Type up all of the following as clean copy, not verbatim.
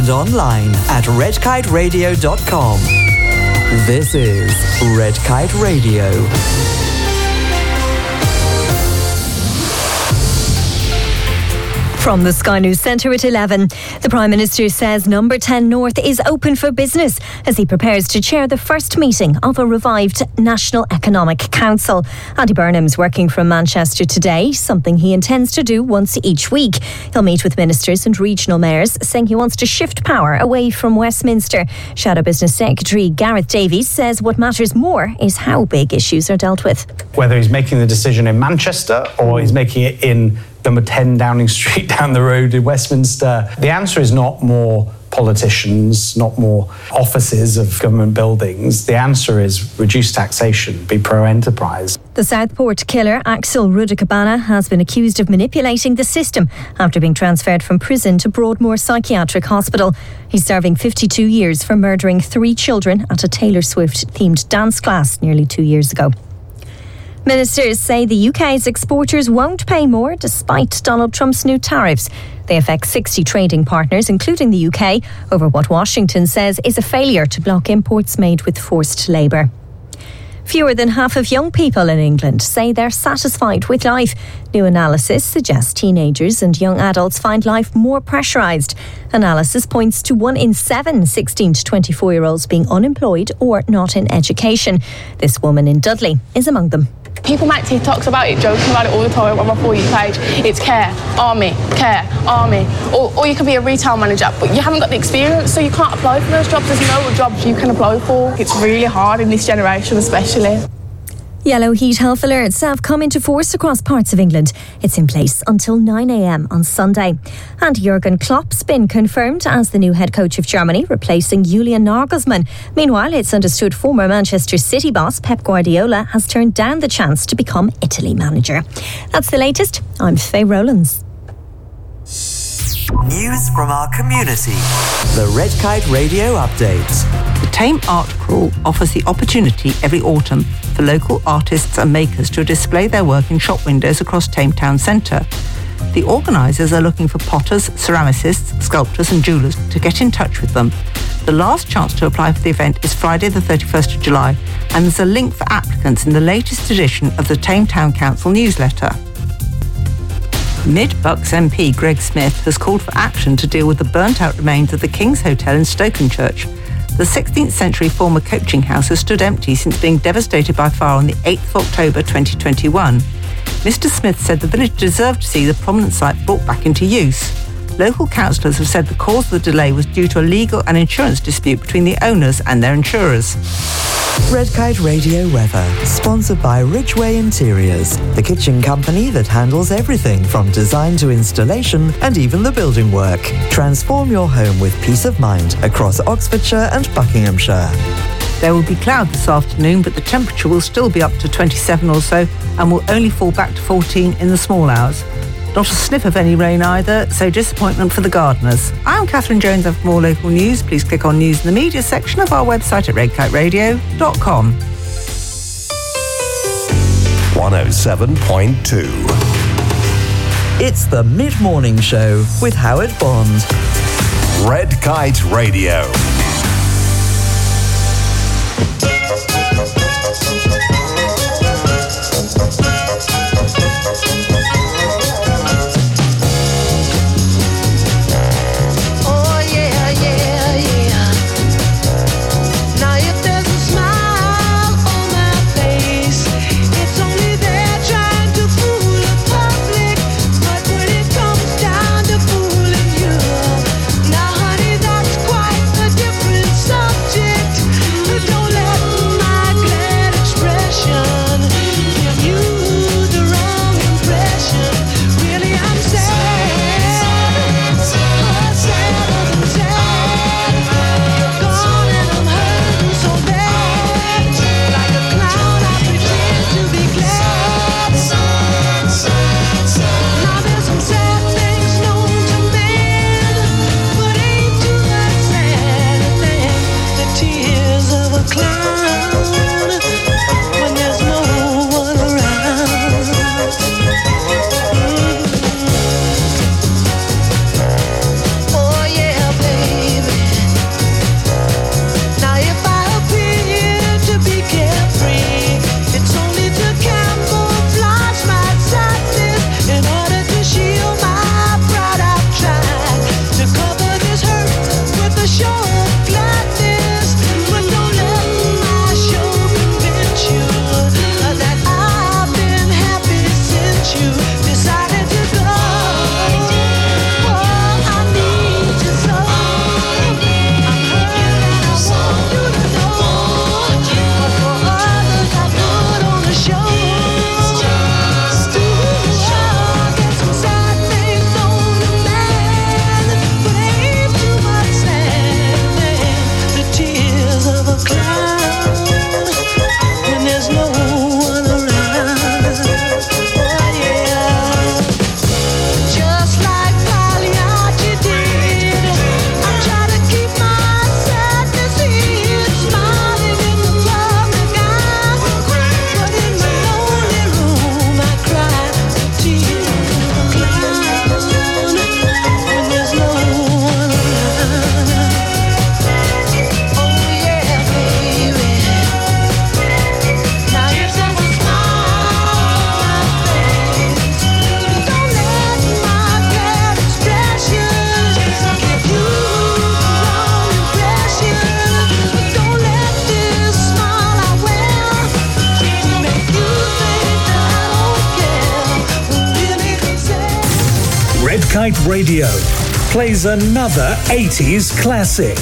and online at redkiteradio.com. This is Red Kite Radio. From the Sky News Centre at 11, the Prime Minister says Number 10 North is open for business as he prepares to chair the first meeting of a revived National Economic Council. Andy Burnham's working from Manchester today, something he intends to do once each week. He'll meet with ministers and regional mayors, saying he wants to shift power away from Westminster. Shadow Business Secretary Gareth Davies says what matters more is how big issues are dealt with. Whether he's making the decision in Manchester or he's making it in number 10 Downing Street down the road in Westminster, the answer is not more politicians, not more offices of government buildings. The answer is reduce taxation, be pro-enterprise. The Southport killer Axel Rudikabana has been accused of manipulating the system after being transferred from prison to Broadmoor Psychiatric Hospital. He's serving 52 years for murdering 3 children at a Taylor Swift-themed dance class nearly 2 years ago. Ministers say the UK's exporters won't pay more despite Donald Trump's new tariffs. They affect 60 trading partners, including the UK, over what Washington says is a failure to block imports made with forced labour. Fewer than half of young people in England say they're satisfied with life. New analysis suggests teenagers and young adults find life more pressurised. Analysis points to 1 in 7 16 to 24-year-olds being unemployed or not in education. This woman in Dudley is among them. People make TikToks about it, joking about it all the time on my For You page. It's care, army. Or you can be a retail manager, but you haven't got the experience, so you can't apply for those jobs. There's no jobs you can apply for. It's really hard in this generation especially. Yellow heat health alerts have come into force across parts of England. It's in place until 9 a.m. on Sunday. And Jurgen Klopp's been confirmed as the new head coach of Germany, replacing Julian Nagelsmann. Meanwhile, it's understood former Manchester City boss Pep Guardiola has turned down the chance to become Italy manager. That's the latest. I'm Faye Rowlands. News from our community. The Red Kite Radio Update. The Tame Art Crawl offers the opportunity every autumn for local artists and makers to display their work in shop windows across Tame Town Centre. The organisers are looking for potters, ceramicists, sculptors and jewellers to get in touch with them. The last chance to apply for the event is Friday the 31st of July, and there's a link for applicants in the latest edition of the Tame Town Council newsletter. Mid-Bucks MP Greg Smith has called for action to deal with the burnt-out remains of the King's Hotel in Stokenchurch. The 16th century former coaching house has stood empty since being devastated by fire on the 8th of October 2021. Mr Smith said the village deserved to see the prominent site brought back into use. Local councillors have said the cause of the delay was due to a legal and insurance dispute between the owners and their insurers. Red Kite Radio weather, sponsored by Ridgeway Interiors, the kitchen company that handles everything from design to installation and even the building work. Transform your home with peace of mind across Oxfordshire and Buckinghamshire. There will be cloud this afternoon, but the temperature will still be up to 27 or so and will only fall back to 14 in the small hours. Not a sniff of any rain either, so disappointment for the gardeners. I'm Catherine Jones, and for more local news, please click on News in the Media section of our website at redkiteradio.com. 107.2. It's the Mid-Morning Show with Howard Bond. Red Kite Radio. Now, honey, that's quite a different subject. Don't let Kite Radio plays another 80s classic.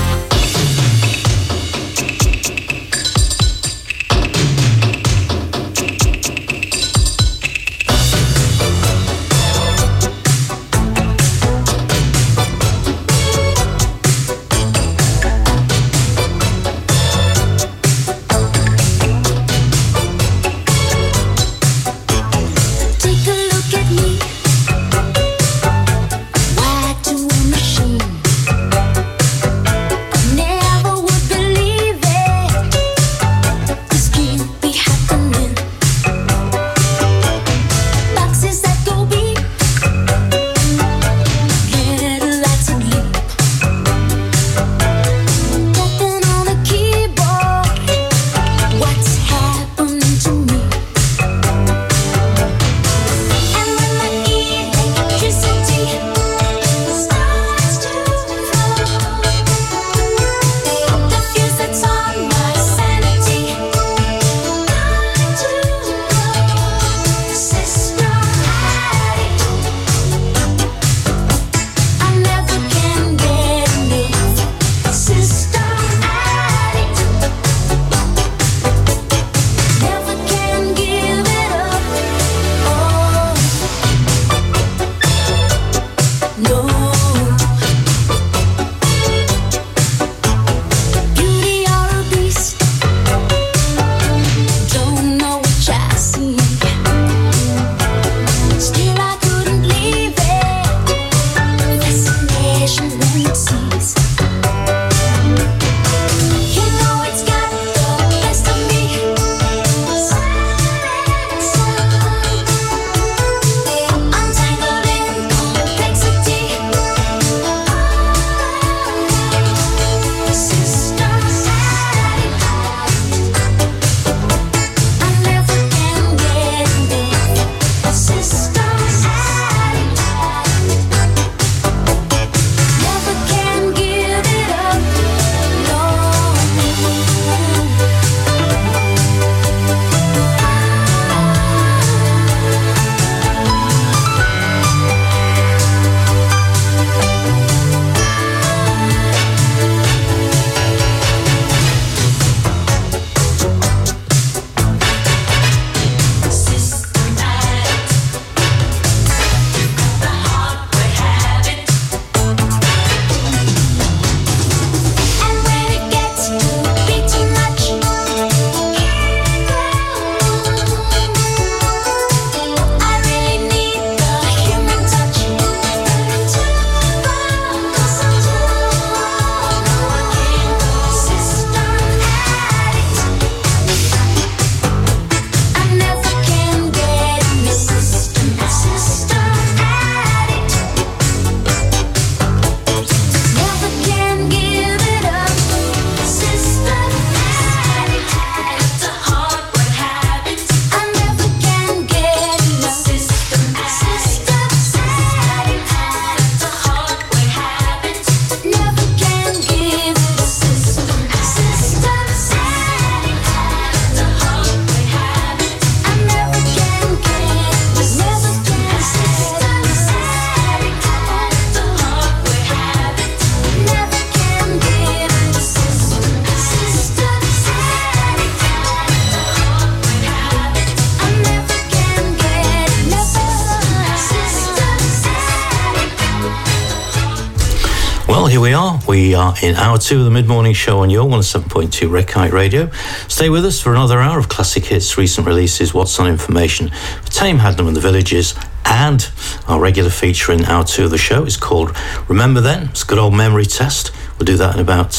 Here we are. We are in hour 2 of the mid-morning show on your 107.2 Red Kite Radio. Stay with us for another hour of classic hits, recent releases, what's on information for Tame Hadnam and the Villages, and our regular feature in hour 2 of the show is called Remember Then. It's a good old memory test. We'll do that in about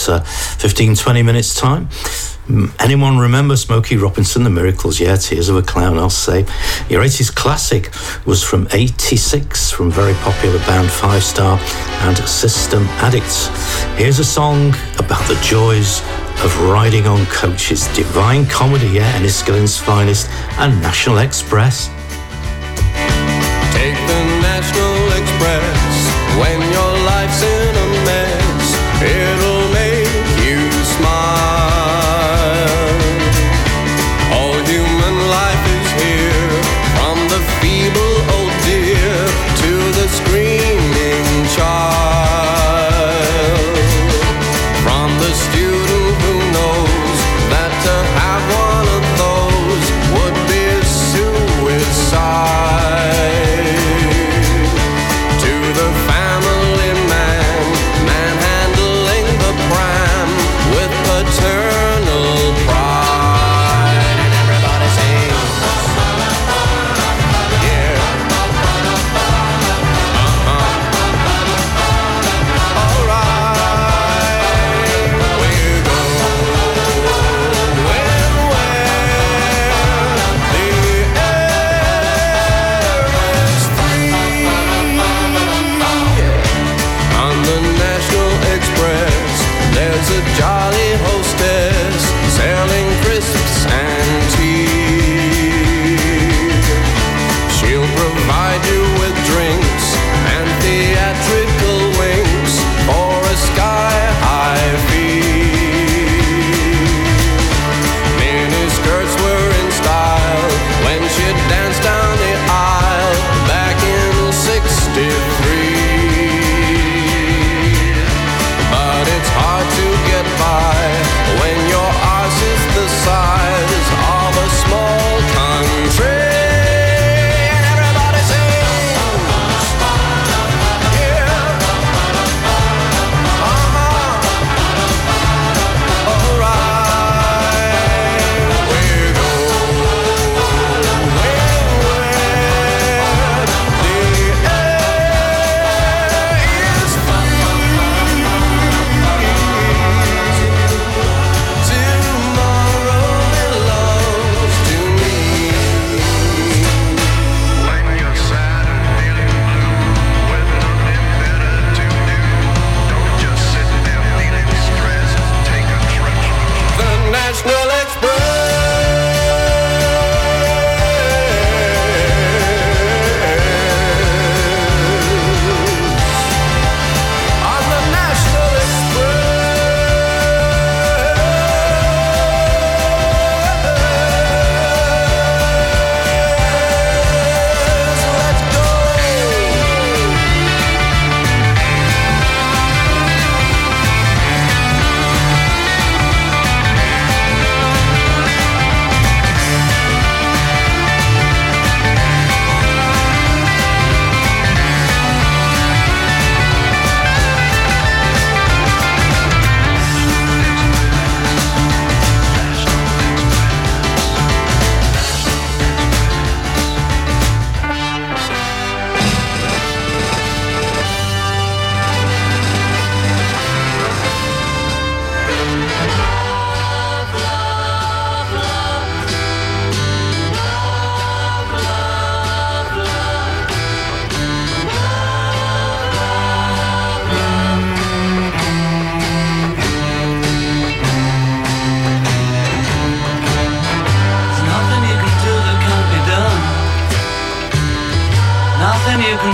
15-20 minutes time. Anyone remember Smokey Robinson, The Miracles? Yeah, Tears of a Clown, I'll say. Your 80s classic was from 86, from very popular band Five Star and System Addicts. Here's a song about the joys of riding on coaches. Divine Comedy, yeah, Enniskillen's finest, and National Express. Take the National Express when your life's in a mess. It'll make you smile. All human life is here, from the feeble old deer to the scream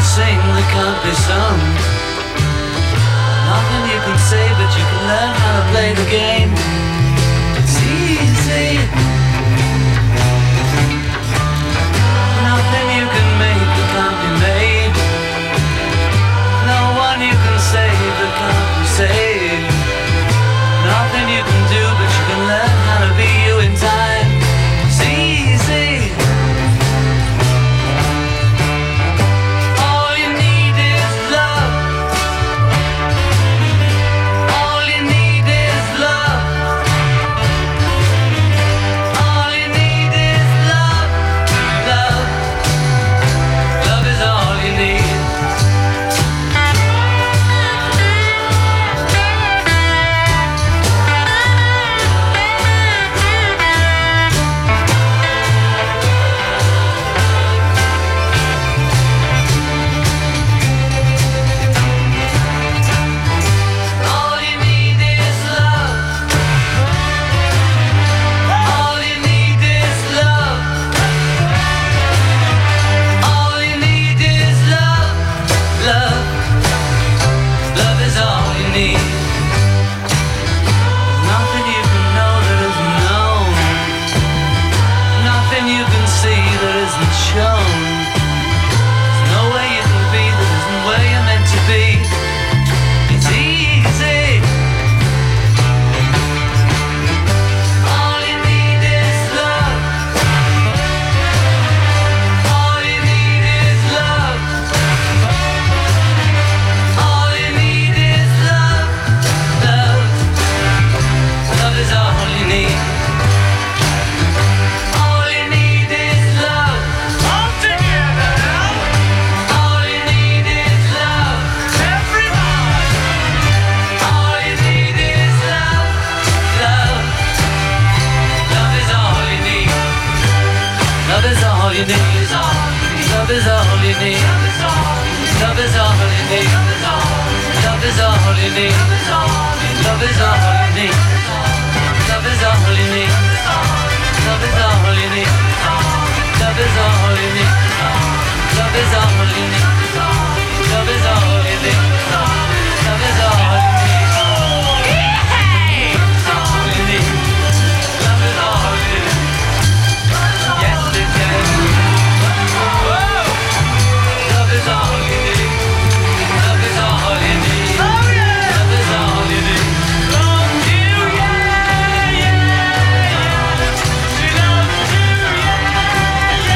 sing that can't be sung. Nothing you can say, but you can learn how to play the game. It's easy. Nothing you can make that can't be made. No one you can save that can't be saved. Nothing you can do, but you can learn how to be you in time. It's easy. All you need is love. All you need is love. All you need is love. Love. Love is all you need. All you need is love. All you need is love. All you need is love. Love. Love is all you need. Nothing you can know that isn't known. Nothing you can see that isn't shown. There's no way you can be that isn't where you're meant to be. It's easy. All you need is love. All you need is love. All you need is love. Love. Love is all you need. All you need is love. All together. All you need is love. Everybody. All you need is love. Love. Love is all you need. Love is all you need. Love is all you need. Love is all you need. Love is all you need. Love is all you need. Love is all you need. Love is all you need. Love is all you need. Love is all you need. Love is all you need. Love is all you need. All you need. Love is all you need. Yes, it can. Whoa. Love is all you need. Love is all you need. Love is all you need. Love you, yeah, yeah. She loves you, yeah,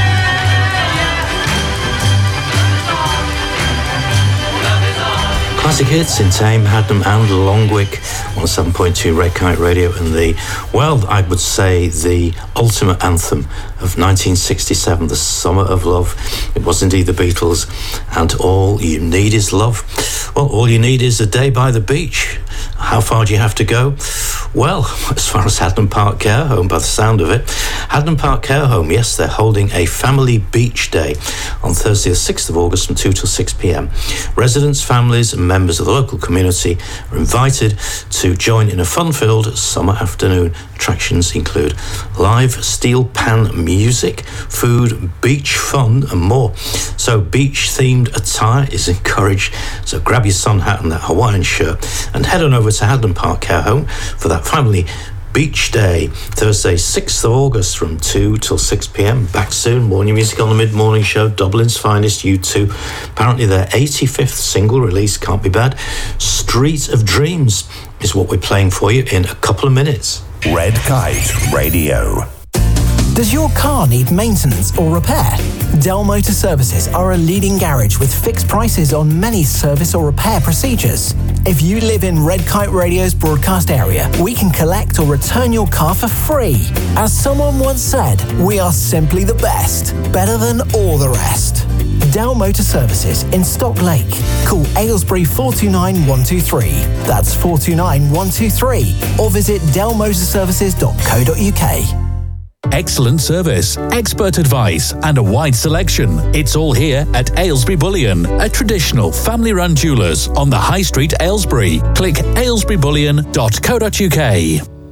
yeah. Love is all. Classic hits in Tame, Hadnam and Longwick on 7.2 Red Kite Radio, and I would say the ultimate anthem of 1967, The Summer of Love. It was indeed the Beatles, and All You Need Is Love. Well, all you need is a day by the beach. How far do you have to go? Well, as far as Hadnam Park Care Home, by the sound of it. Hadnam Park Care Home, yes, they're holding a family beach day on Thursday the 6th of August from 2 till 6 p.m. Residents, families and members of the local community are invited to join in a fun-filled summer afternoon. Attractions include live steel pan music, food, beach fun and more. So beach-themed attire is encouraged. So grab your sun hat and that Hawaiian shirt and head on over to Hadnam Park Care Home for that family Beach Day, Thursday 6th of August from 2 till 6 p.m. Back soon, more new music on the mid-morning show, Dublin's finest, U2. Apparently their 85th single release, can't be bad. Street of Dreams is what we're playing for you in a couple of minutes. Red Kite Radio. Does your car need maintenance or repair? Dell Motor Services are a leading garage with fixed prices on many service or repair procedures. If you live in Red Kite Radio's broadcast area, we can collect or return your car for free. As someone once said, we are simply the best, better than all the rest. Dell Motor Services in Stock Lake. Call Aylesbury 429 123. That's 429 123. Or visit dellmotorservices.co.uk. Excellent service, expert advice and a wide selection. It's all here at Aylesbury Bullion, a traditional family-run jewellers on the High Street, Aylesbury. Click aylesburybullion.co.uk.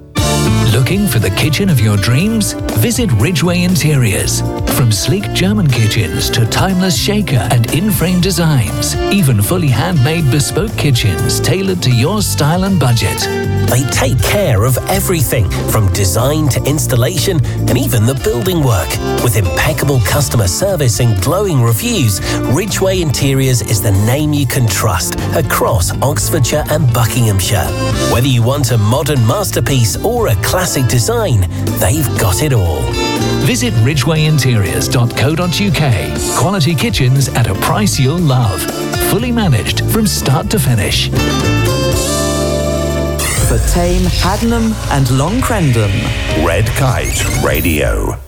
Looking for the kitchen of your dreams? Visit Ridgeway Interiors. From sleek German kitchens to timeless shaker and in-frame designs, even fully handmade bespoke kitchens tailored to your style and budget. They take care of everything from design to installation and even the building work. With impeccable customer service and glowing reviews, Ridgeway Interiors is the name you can trust across Oxfordshire and Buckinghamshire. Whether you want a modern masterpiece or a classic design, they've got it all. Visit ridgwayinteriors.co.uk. Quality kitchens at a price you'll love. Fully managed from start to finish. For Tame, Haddenham and Long Crendon. Red Kite Radio.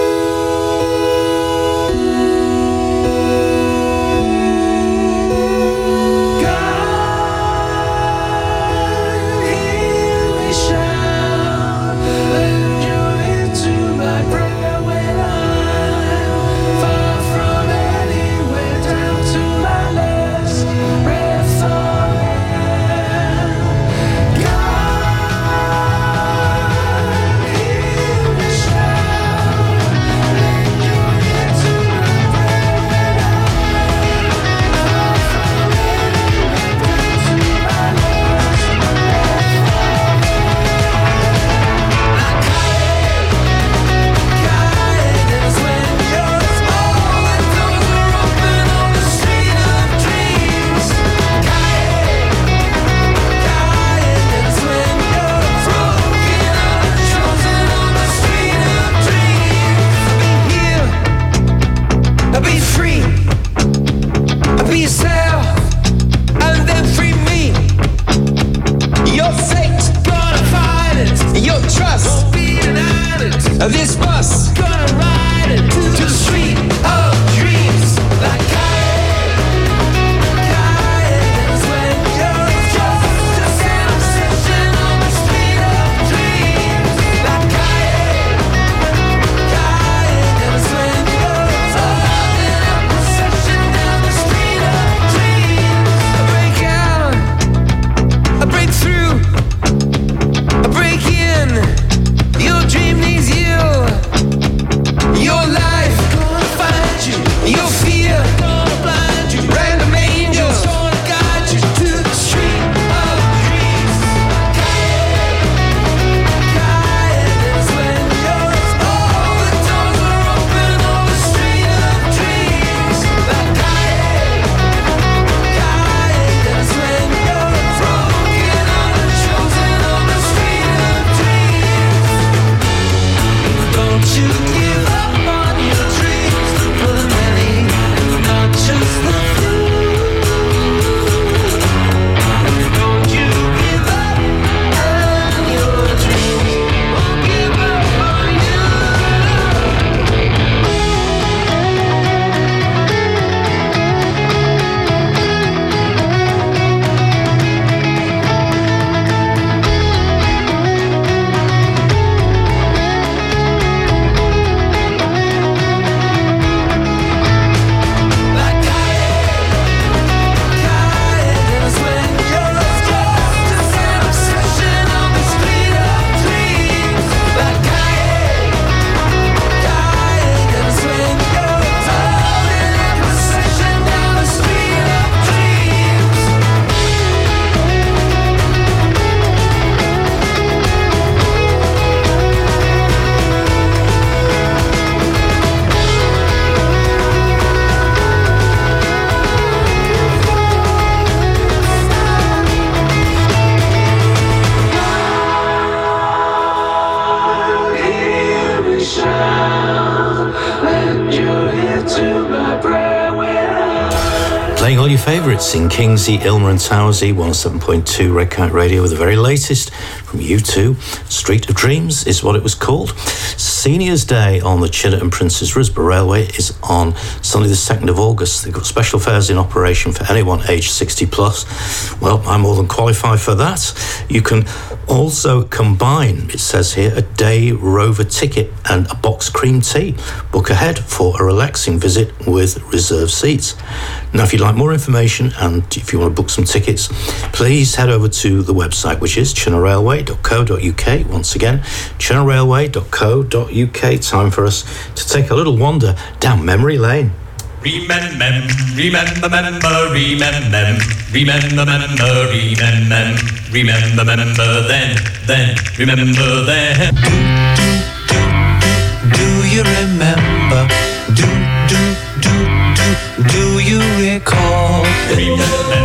This bus gonna ride it to the street of dreams. Like guidance when you're just an obsession on the street of dreams. Like guidance when you're talking a procession down the street of dreams. I break out, I break through, I break in. Your dream needs you. Your life gonna find you. Your fear gonna blind you. Random angels gonna guide you to the street of dreams. Guidance when all the doors are open on the street of dreams. Like guidance when you're broken on the chosen on the street of dreams. Don't you give up on your dreams for the many, not just the few. Don't you give up on your dreams, won't give up on you. Like guidance when you're just an obsession on the street of dreams. Like guidance when you're holding a procession down the street of dreams. Hear me shout, lend your ear to my prayer when Playing all your favourites in Kingsley, Ilmer and Towersey, 107.2 Red Kite Radio with the very latest from U2. Street of Dreams is what it was called. Seniors Day on the Chidderton Princes Risborough Railway is on Sunday the 2nd of August. They've got special fares in operation for anyone aged 60 plus. Well, I'm more than qualified for that. You can also combine, it says here, a day rover ticket and a box cream tea. Book ahead for a relaxing visit with reserved seats. Now, if you'd like more information information and if you want to book some tickets, please head over to the website, which is channelrailway.co.uk. Once again, channelrailway.co.uk. Time for us to take a little wander down memory lane. Remember then. Do you remember? Do you recall? Remember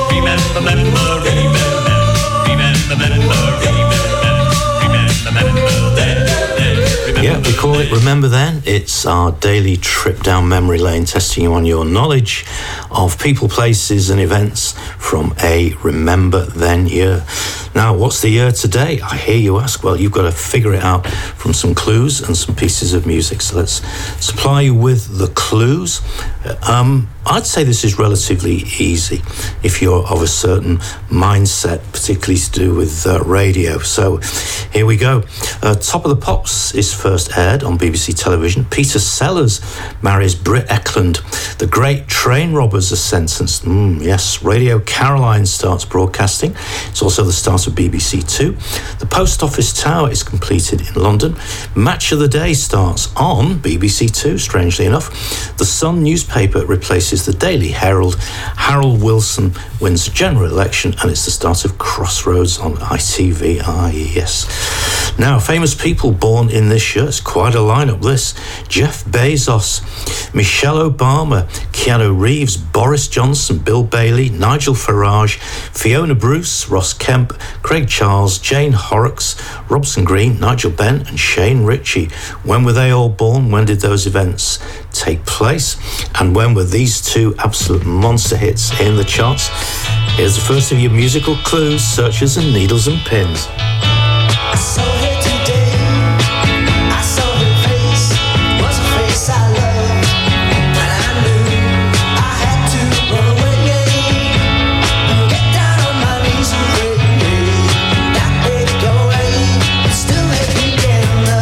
then. Yeah, we call it Remember Then. It's our daily trip down memory lane, testing you on your knowledge of people, places and events from a Remember Then year. Now, what's the year today? I hear you ask. Well, you've got to figure it out from some clues and some pieces of music. So let's supply you with the clues. I'd say this is relatively easy if you're of a certain mindset, particularly to do with radio. So here we go. Top of the Pops is first aired on BBC television. Peter Sellers marries Britt Ekland. The Great Train Robbers are sentenced. Yes, Radio Caroline starts broadcasting. It's also the start of BBC Two. The Post Office Tower is completed in London. Match of the Day starts on BBC Two, strangely enough. The Sun newspaper replaces the Daily Herald. Harold Wilson wins the general election, and it's the start of Crossroads on ITV. Yes. Now, famous people born in this year. It's quite a lineup, this. Jeff Bezos, Michelle Obama, Keanu Reeves, Boris Johnson, Bill Bailey, Nigel Farage, Fiona Bruce, Ross Kemp, Craig Charles, Jane Horrocks, Robson Green, Nigel Benn and Shane Ritchie. When were they all born? When did those events take place? And when were these two absolute monster hits in the charts? Here's the first of your musical clues, Searchers and Needles and Pins. I saw her today. I saw her face. It was a face I loved, and I knew I had to run away and get down on my knees and pray that they'd go away, but still make me together.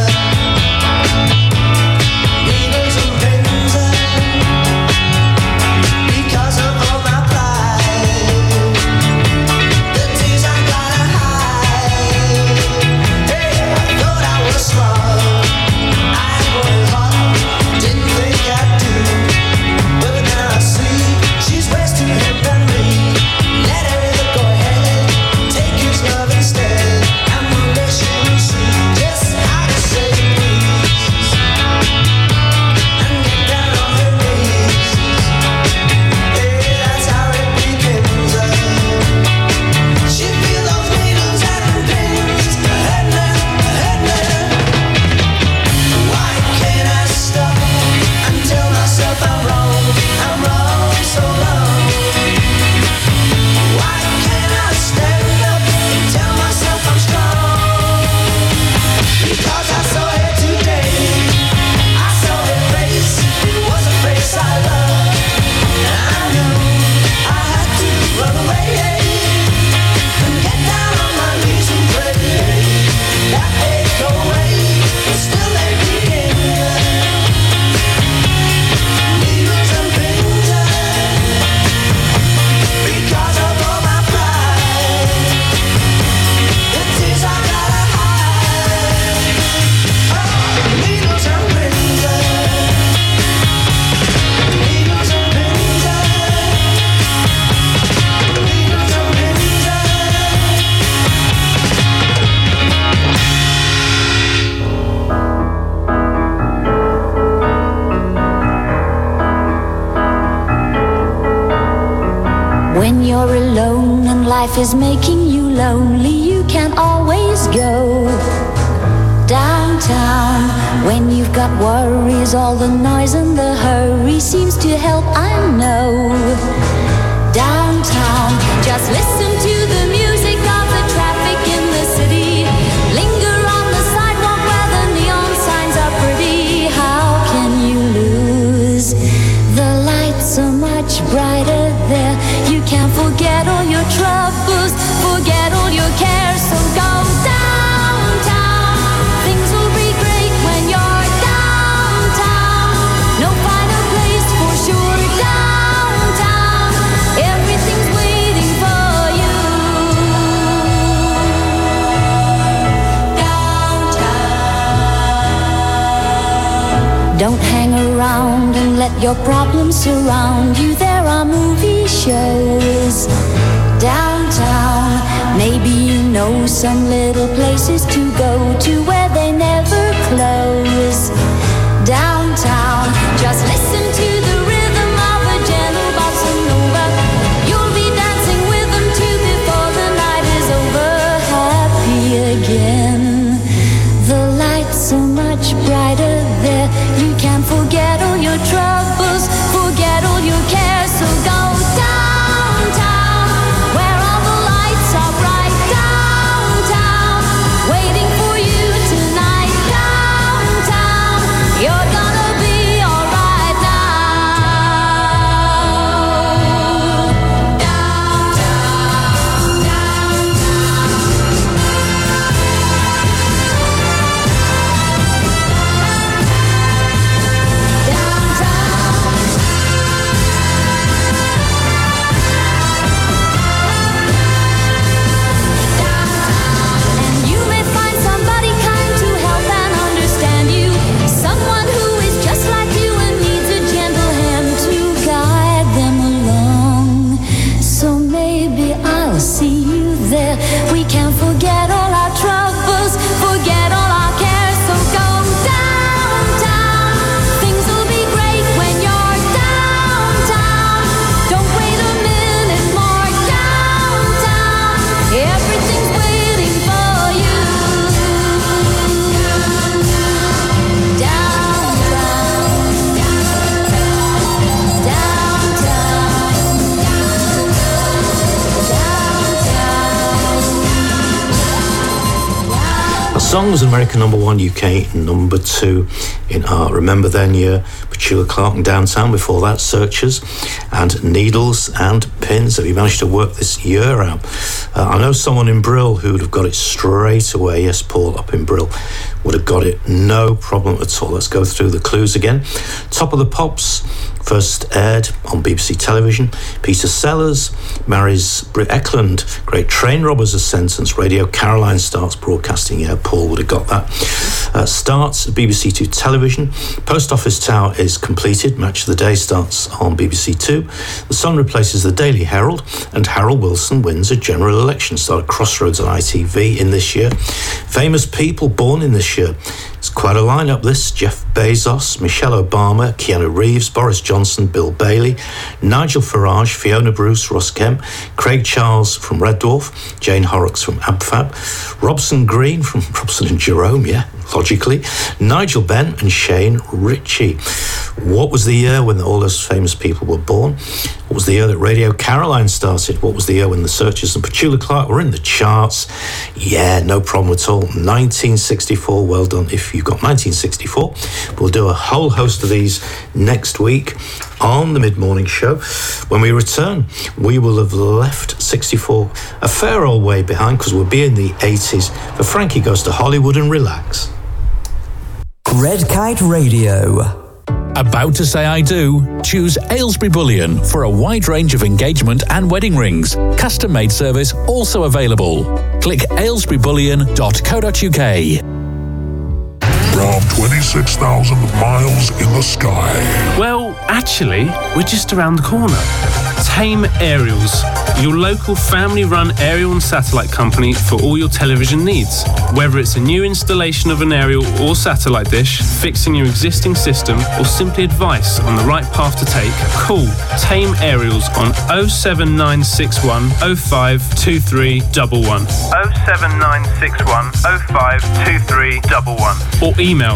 Needles and pins, because of all my pride, the tears I gotta hide. I thought I was smart, I was hot, didn't think I'd do, but now I see she's wasting him than me. Let her go ahead, take his love instead, and one day she will see just how to say please, and get down on her knees. That's how it begins. She feel those needles and pins, why can't I stop and tell myself I'm wrong so long? Why can't I stand up and tell myself I'm strong? Because I saw her today, I saw her face, it was a face I loved, and I knew I had to run away and get down on my knees and pray that they'd go away, but still they begin. Needles and pins, because of all my pride, the tears I gotta hide. Needles and pins, needles and pins, needles and pins. When you're alone and life is making you lonely, you can always go downtown. When you've got worries, all the noise and the hurry seems to help, I know. Downtown, just listen to the music of the traffic in the city. Linger on the sidewalk where the neon signs are pretty. How can you lose? The lights are much brighter there. You can forget all your troubles, forget all your cares. So go downtown. Things will be great when you're downtown. No finer place for sure. Downtown. Don't hang around and let your problems surround you. There are movie shows downtown. Maybe you know some little places to go to where they never close. Downtown, just listen to the rhythm of a gentle bossa nova. You'll be dancing with them too before the night is over. Happy again. The lights so much brighter there. You can forget all your troubles, forget all your cares. So go downtown, where all the lights are bright. Downtown, waiting for you tonight. Downtown, you're gonna be alright now. And you may find somebody kind to help and understand you. Someone who is just like you and needs a gentle hand to guide them along. So maybe I'll see you there. We can forget all our troubles, forget all our cares. So go downtown. Things will be great when you're downtown. Don't wait a minute more. Downtown, everything's waiting for you. The song was American #1, UK #2 in our Remember Then year. Petula Clark and Downtown, before that Searchers and Needles and Pins. Have you managed to work this year out? I know someone in Brill who would have got it straight away. Yes, Paul up in Brill would have got it, no problem at all. Let's go through the clues again. Top of the Pops first aired on BBC Television. Peter Sellers marries Britt Eklund. Great Train Robbers, A Sentence. Radio Caroline starts broadcasting. Yeah, Paul would have got that. Starts at BBC Two Television. Post Office Tower is completed. Match of the Day starts on BBC Two. The Sun replaces the Daily Herald, and Harold Wilson wins a general election. Started Crossroads on ITV in this year. Famous people born in this year. It's quite a lineup, this. Jeff Bezos, Michelle Obama, Keanu Reeves, Boris Johnson, Bill Bailey, Nigel Farage, Fiona Bruce, Ross Kemp, Craig Charles from Red Dwarf, Jane Horrocks from AbFab, Robson Green from Robson and Jerome, yeah, logically, Nigel Benn and Shane Ritchie. What was the year when all those famous people were born? What was the year that Radio Caroline started? What was the year when the Searchers and Petula Clark were in the charts? Yeah, no problem at all. 1964, well done if you got 1964. We'll do a whole host of these next week on the Mid-Morning Show. When we return, we will have left 64 a fair old way behind because we'll be in the 80s for Frankie Goes to Hollywood and Relax. Red Kite Radio. About to say I do? Choose Aylesbury Bullion for a wide range of engagement and wedding rings. Custom-made service also available. Click aylesburybullion.co.uk. From 26,000 miles in the sky. Well, actually, we're just around the corner. Tame Aerials, your local family-run aerial and satellite company for all your television needs. Whether it's a new installation of an aerial or satellite dish, fixing your existing system, or simply advice on the right path to take, call Tame Aerials on 07961 052311. 07961 052311. Or email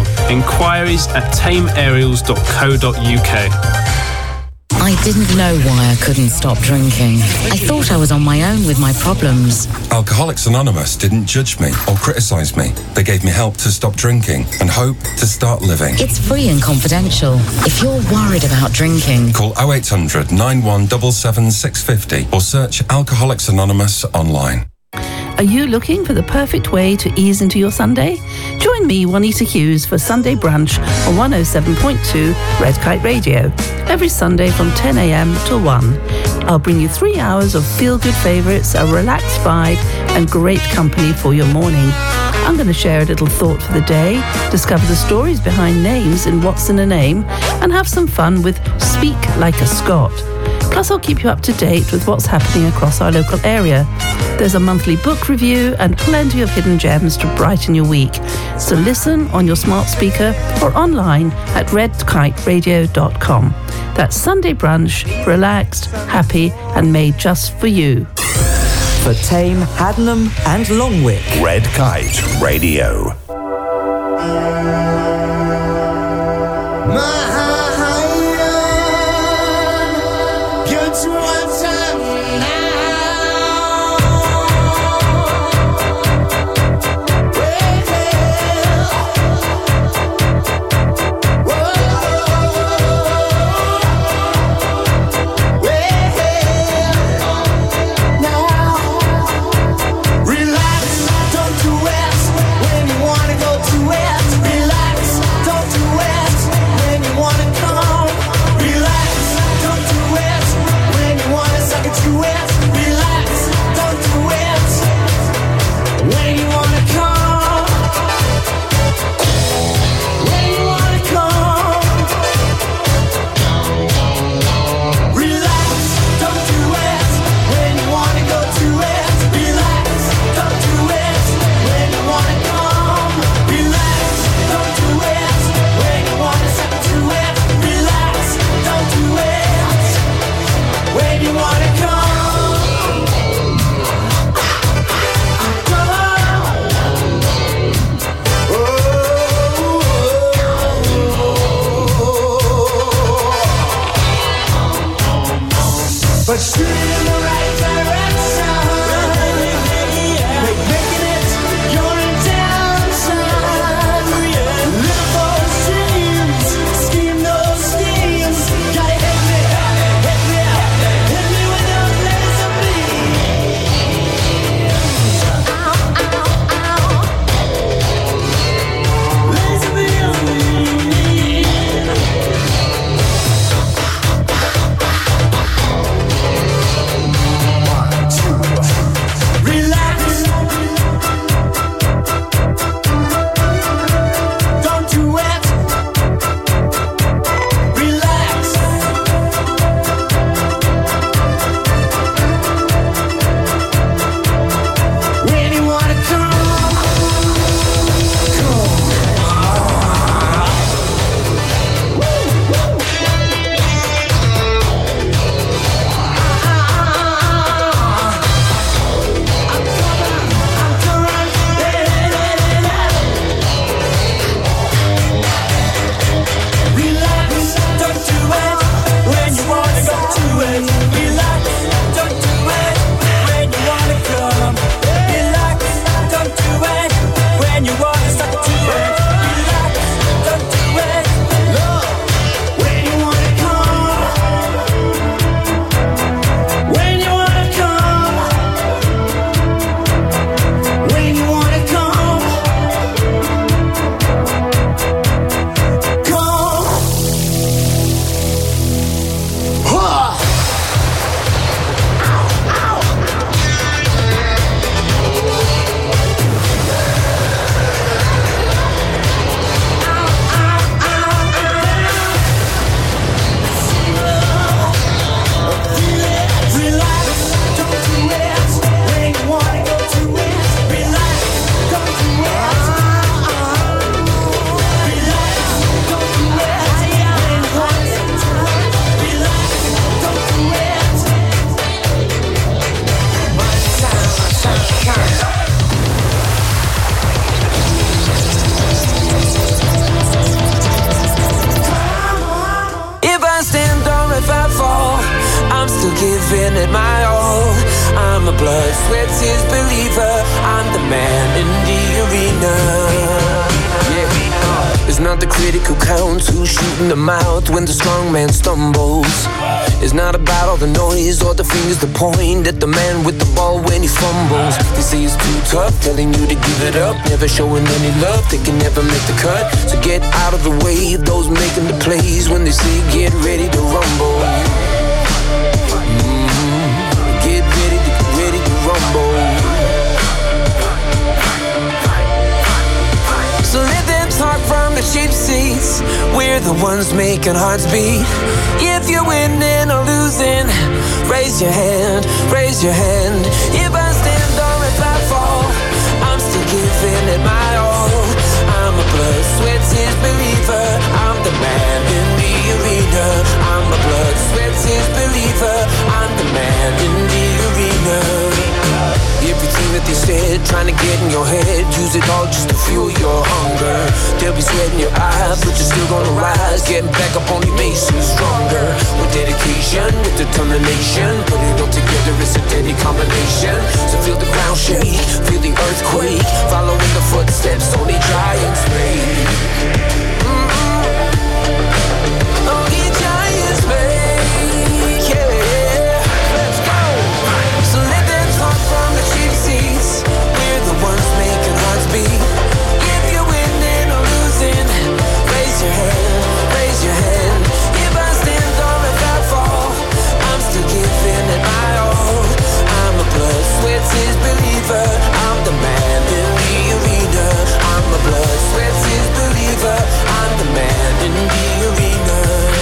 inquiries@tameaerials.co.uk. I didn't know why I couldn't stop drinking. I thought I was on my own with my problems. Alcoholics Anonymous didn't judge me or criticise me. They gave me help to stop drinking and hope to start living. It's free and confidential. If you're worried about drinking, call 0800 9177 650 or search Alcoholics Anonymous online. Are you looking for the perfect way to ease into your Sunday? Join me, Juanita Hughes, for Sunday Brunch on 107.2 Red Kite Radio. Every Sunday from 10 a.m. till 1. I'll bring you 3 hours of feel-good favourites, a relaxed vibe and great company for your morning. I'm going to share a little thought for the day, discover the stories behind names in What's in a Name, and have some fun with Speak Like a Scot. Plus, I'll keep you up to date with what's happening across our local area. There's a monthly book review and plenty of hidden gems to brighten your week. So listen on your smart speaker or online at redkiteradio.com. That's Sunday brunch, relaxed, happy, and made just for you. For Tame, Haddenham and Longwick. Red Kite Radio. giving it my all. I'm a blood, sweat, tears believer. I'm the man in the arena. Yeah. It's not the critical counts who's shooting the mouth when the strong man stumbles. It's not about all the noise or the fingers that point at the man with the ball when he fumbles. They say it's too tough, telling you to give it up, never showing any love, they can never make the cut. So get out of the way of those making the plays when they say get ready to rumble. Get ready to rumble. We're the ones making hearts beat. If you're winning or losing, raise your hand, raise your hand. If I stand or if I fall, I'm still giving it my all. I'm a blood, sweat, tears believer. I'm the man in the arena. I'm a blood, sweat, tears believer. I'm the man in the arena. Everything that they said, trying to get in your head, use it all just to fuel your hunger. They'll be sweat in your eyes, but you're still gonna rise. Getting back up on your makes you stronger. With dedication, with determination, put it all together, it's a deadly combination. So feel the ground shake, feel the earthquake, following the footsteps only giants make. Only giants make, yeah. Let's go. So let them talk from the cheap seats. We're the ones making hearts beat. If you're winning or losing, raise your hand, raise your hand. If I stand or if I fall, I'm still giving it my all. I'm a blood, sweat, tears believer. I'm the man in the arena. I'm a blood, sweat, tears believer. I'm the man in the arena.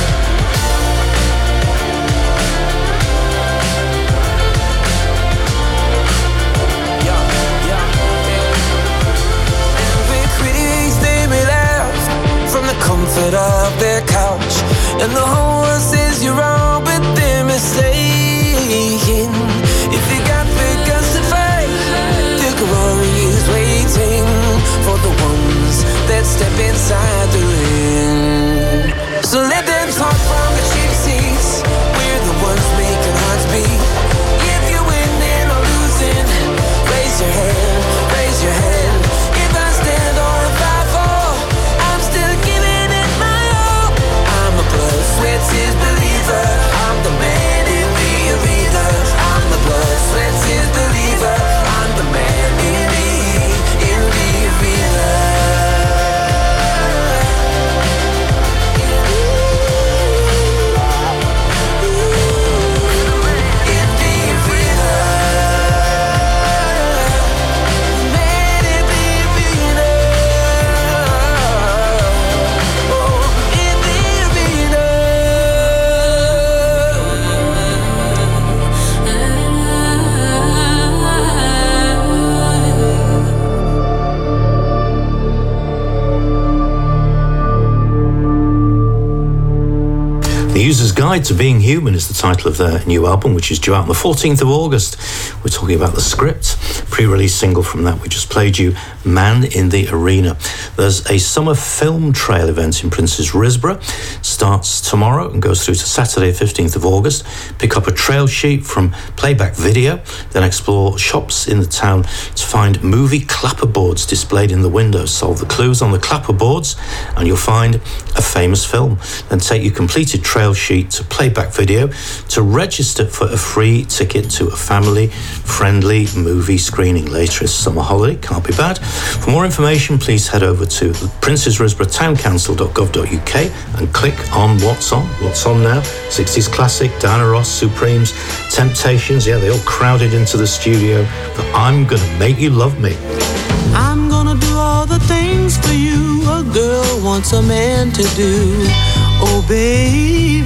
From the comfort of their couch, and the whole world says you're wrong, but they're mistaken. If you got the guts to fight, the glory is waiting for the ones that step inside the ring. So let them talk from the cheap seats. We're the ones making hearts beat. If you're winning or losing, raise your hand, raise your hand. If I stand or if I fall, I'm still giving it my all. I'm a blood, sweat, tears believer. I'm the man in the arena. I'm the blood, sweat, tears believer. I'm the man in the arena. The User's Guide to Being Human is the title of their new album, which is due out on the 14th of August. We're talking about the script. Pre-release single from that we just played you, Man in the Arena. There's a summer film trail event in Prince's Risborough. Starts tomorrow and goes through to Saturday, 15th of August. Pick up a trail sheet from Playback Video, then explore shops in the town to find movie clapperboards displayed in the windows. Solve the clues on the clapperboards and you'll find a famous film. Then take your completed trail sheet to Playback Video to register for a free ticket to a family-friendly movie screening later this summer holiday. Can't be bad. For more information, please head over to princesrisboroughtown-council.gov.uk and click on What's On. What's On now? 60s Classic, Diana Ross, Supremes, Temptations. Yeah, they all crowded into the studio for I'm Gonna Make You Love Me. I'm gonna do all the things for you a girl wants a man to do. Oh baby,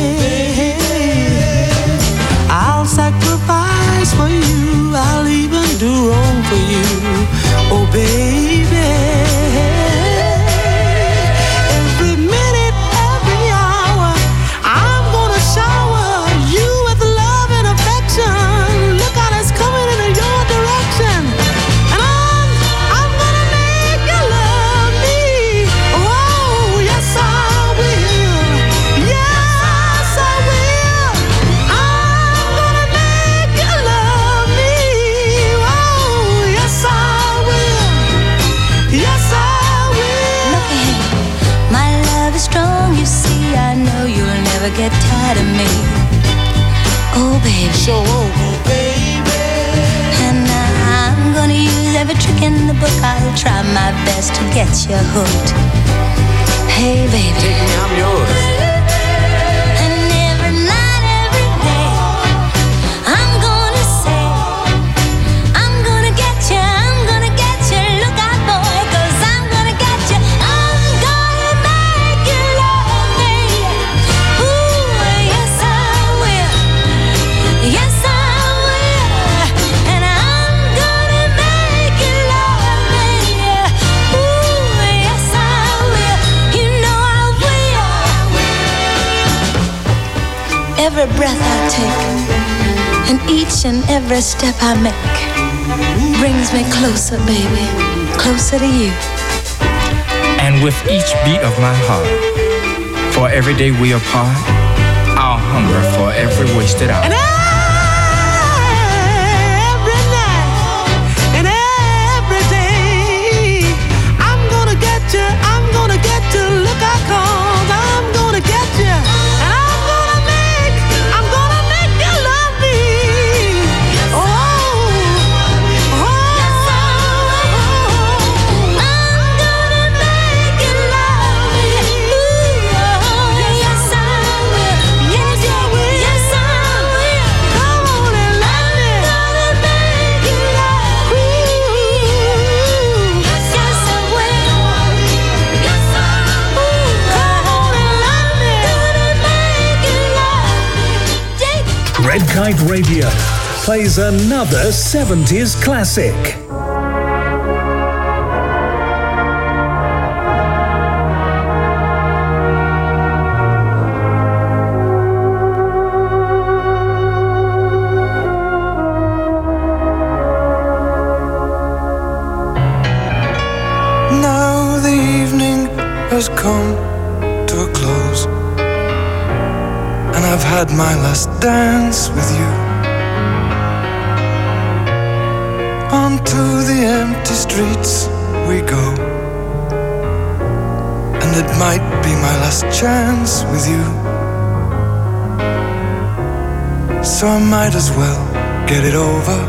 I'll sacrifice for you, I'll even do wrong for you. Oh baby, every minute, every hour, I'm gonna shower you with love and affection. Look out, it's coming in your direction. And I'm gonna make you love me. Oh, yes I will. Yes I will. I'm gonna make you love me. Oh, yes I will. Yes I will. Look ahead, my love is strong, you see. I know you'll never get tired of me. Oh baby, so oh baby, and I'm gonna use every trick in the book. I'll try my best to get you hooked. Hey baby, take me, I'm yours. and every night, every day, I'm gonna say, I'm gonna get you, I'm gonna get you. Look out boy, 'cause I'm gonna get you. I'm gonna make you love every breath I take, and each and every step I make brings me closer, baby, closer to you. And with each beat of my heart, for every day we apart, I'll hunger for every wasted hour. And every night and every day, I'm gonna get you, look out, 'cause I'm gonna get you, and I'm gonna make you love me. Oh, I'm gonna make you love me. Yes, I will. Yes, I will. Yes, I will. Come on and love me. I'm gonna make you love me. Yes, I will. Yes, I will. Come on and love me. Gonna make you love me. Red Kite Radio plays another 70s classic. Now the evening has come to a close, and I've had my last dance with you. Onto the empty streets we go, and it might be my last chance with you. So I might as well get it over.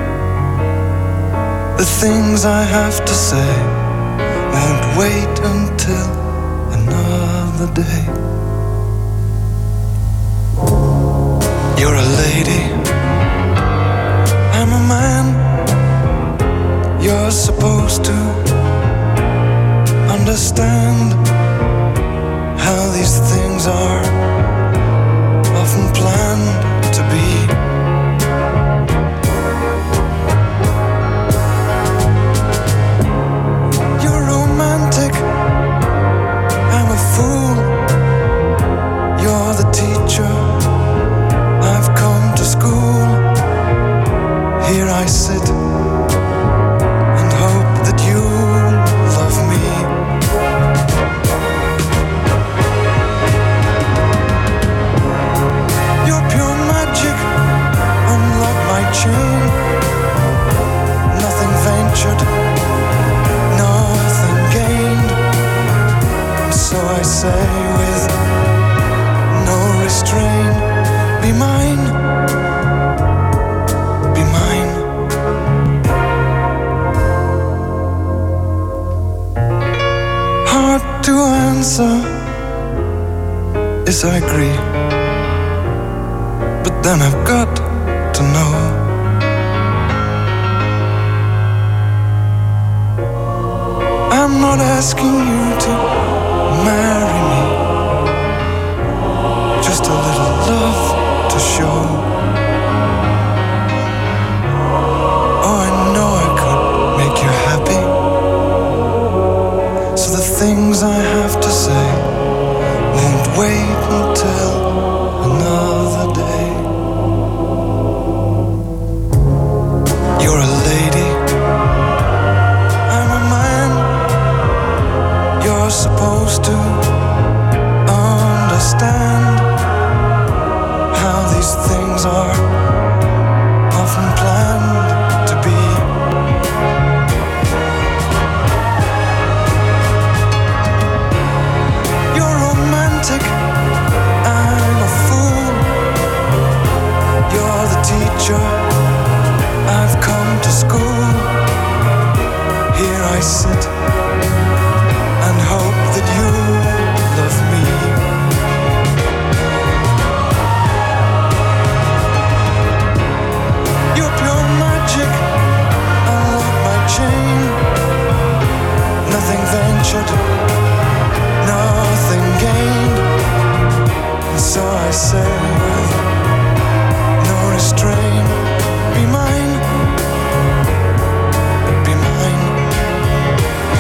The things I have to say won't wait until another day. You're a lady, I'm a man. You're supposed to understand how these things are often planned to be. You're romantic, I'm a fool. You're the teacher, I've come to school. Here I sit and hope that you love me. You're pure magic, unlock my chain. Nothing ventured, nothing gained. So I say with no restraint, be mine, be mine. Hard to answer, yes I agree, but then I've got to know. I'm not asking you to marry me, just a little love to show. Oh, I know I could make you happy, so the things I have to say won't wait until another day. You're a lady, I'm a man. You're supposed to understand how these things are often planned to be. You're romantic, I'm a fool. You're the teacher, I've come to school. Here I sit and hope that you love me. You're pure magic, unlock my chain. Nothing ventured, nothing gained. And so I say with no restraint, be mine, be mine.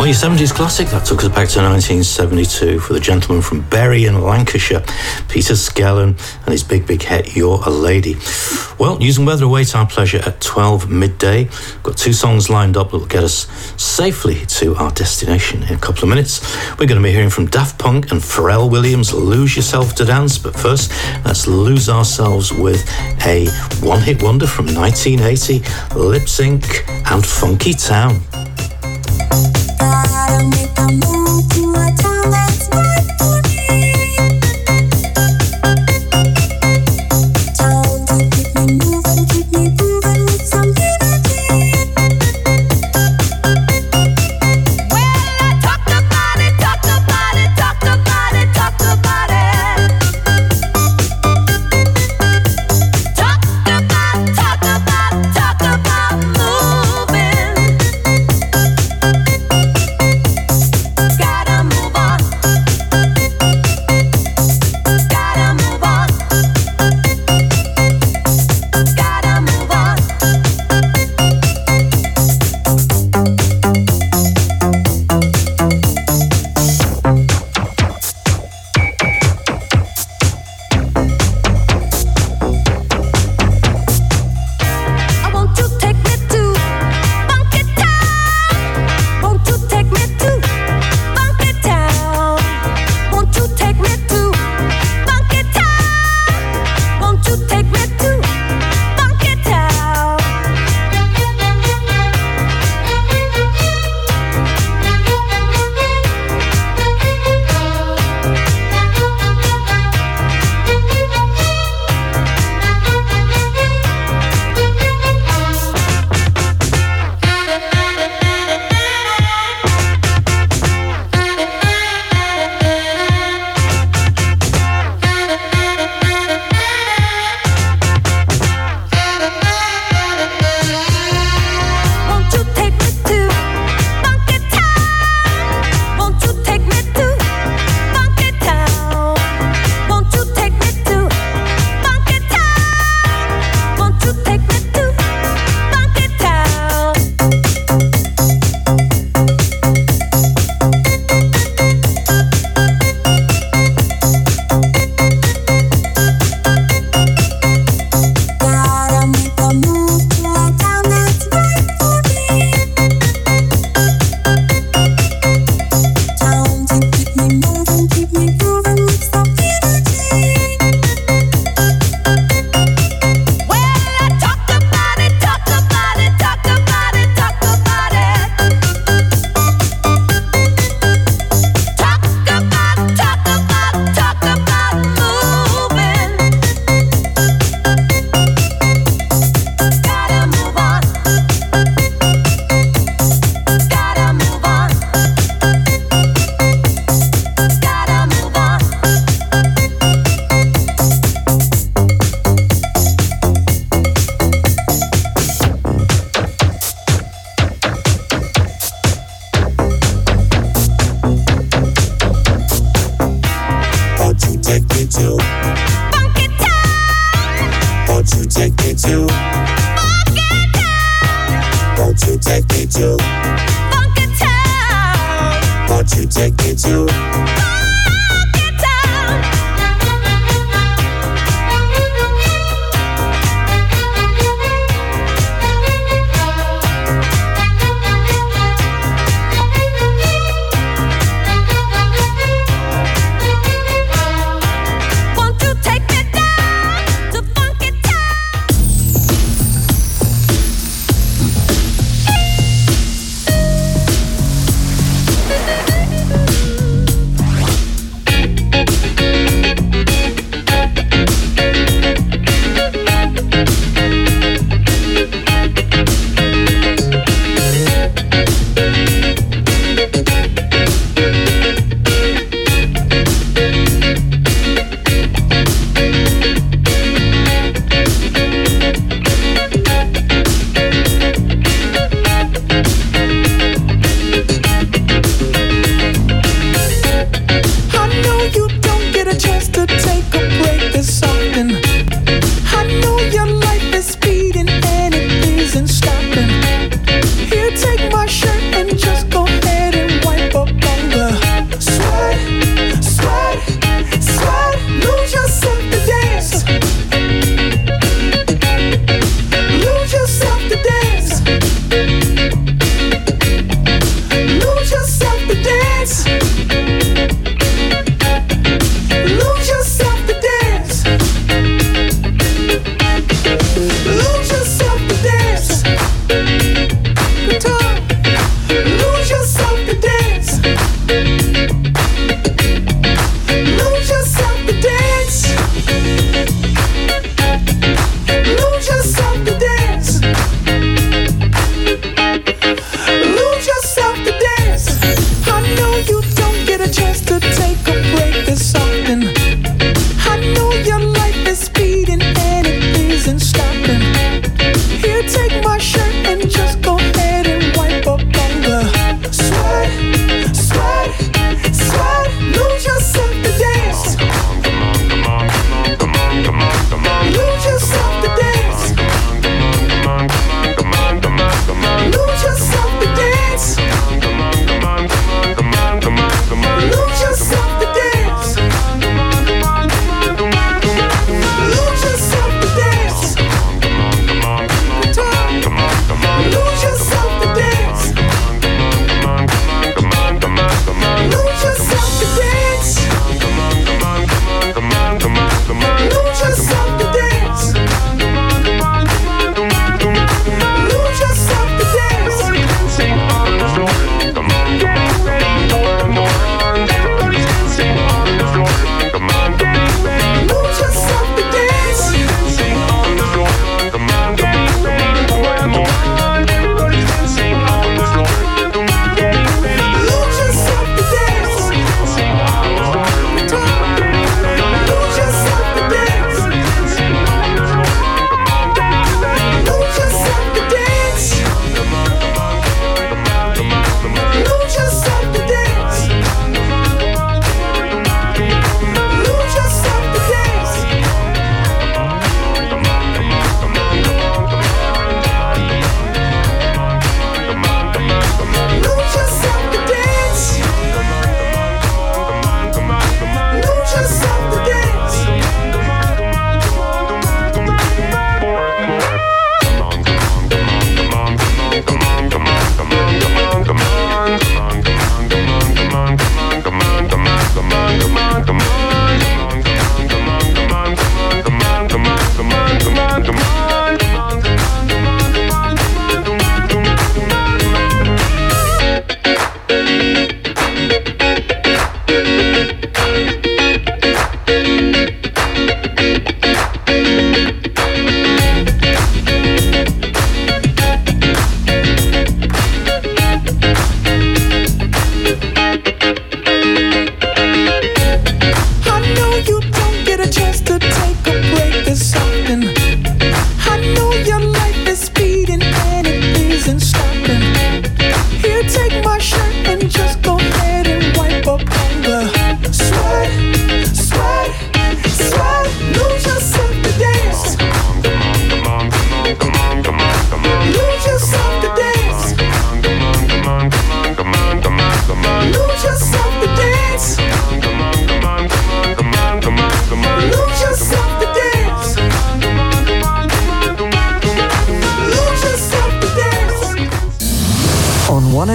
your 70s classic, that took us back to 1972 for the gentleman from Bury in Lancashire, Peter Skellern, and his big hit, You're a Lady. Well, news and weather awaits our pleasure at 12 midday. We've got 2 songs lined up that will get us safely to our destination in a couple of minutes. We're going to be hearing from Daft Punk and Pharrell Williams, Lose Yourself to Dance, but first, let's lose ourselves with a one-hit wonder from 1980, Lip Sync and Funky Town. Gotta make a move to a town that's right for me. Town to keep me moving, keep me grooving with some energy. Well, I talk about it, talk about it, talk about it, talk about it. Talk about moving. Gotta move on. Gotta move on. Gotta move on. I want you to take me to Funky Town. Won't you take me to Funky Town? Won't you take me to Funky Town? Won't you take me to Funky Town? Won't you take me to Funky Town? Won't you take me to Funky Town? Won't you take me to Funky Town? Won't you take me to Funky Town? Gotta make a move to a town that's right for me. Town to keep me moving, keep me grooving with some energy. Well, I talk about it, talk about it, talk about it, talk about it. Talk about moving. Gotta move on. Gotta move on. Gotta move on. Won't you take me to Funky Town. Won't you take me to Funky Town. Won't you take me to Funky Town. Won't you take me to Funky Town. Won't you take me down to Funky Town?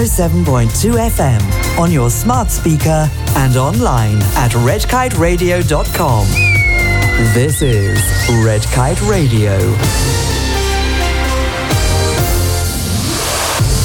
107.2 FM on your smart speaker and online at redkiteradio.com. This is Red Kite Radio.